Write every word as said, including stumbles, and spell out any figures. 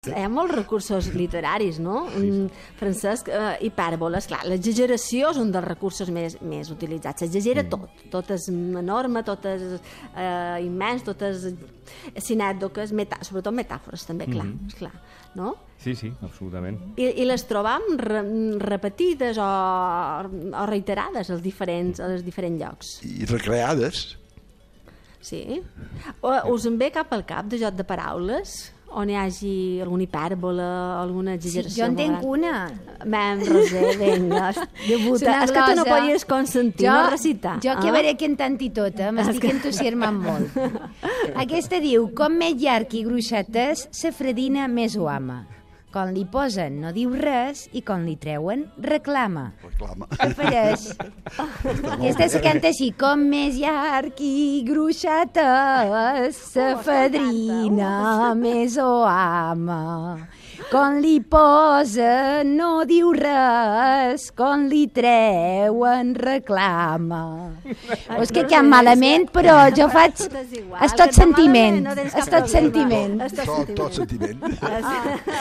Hi ha molts recursos literaris, no? Sí, sí. Francesc, eh, hipèrboles, clar, l'exageració és un dels recursos més, més utilitzats. S'exagera mm. tot. Tot és enorme, tot és eh, immens, tot és sinècdoques, meta, sobretot metàfores també, clar, mm. esclar, no? Sí, sí, absolutament. I, i les trobam re, repetides o, o reiterades als diferents, als diferents llocs. I recreades. Sí. O, us en ve cap al cap de joc de paraules on hi hagi alguna hipèrbola, alguna exageració? Sí, jo en tenc una. Mem, Roser, vinga, debuta. És que tu no podies consentir, jo, no recitar. Jo que ah? veré cantant i tota, m'estic que... entusiasmant molt. Aquesta diu, com més llarg i gruixat és, sa fredina més ho ama. Quan li posen no diu res i quan li treuen reclama. Reclama. Apareix. Aquesta se canta així, com més llarg i gruixat és, sa fadrina més ho ama. Quan li posen no diu res, quan li treuen reclama. O és que cap malament, però jo faig... És tot sentiment. És tot sentiment. Tot sentiment.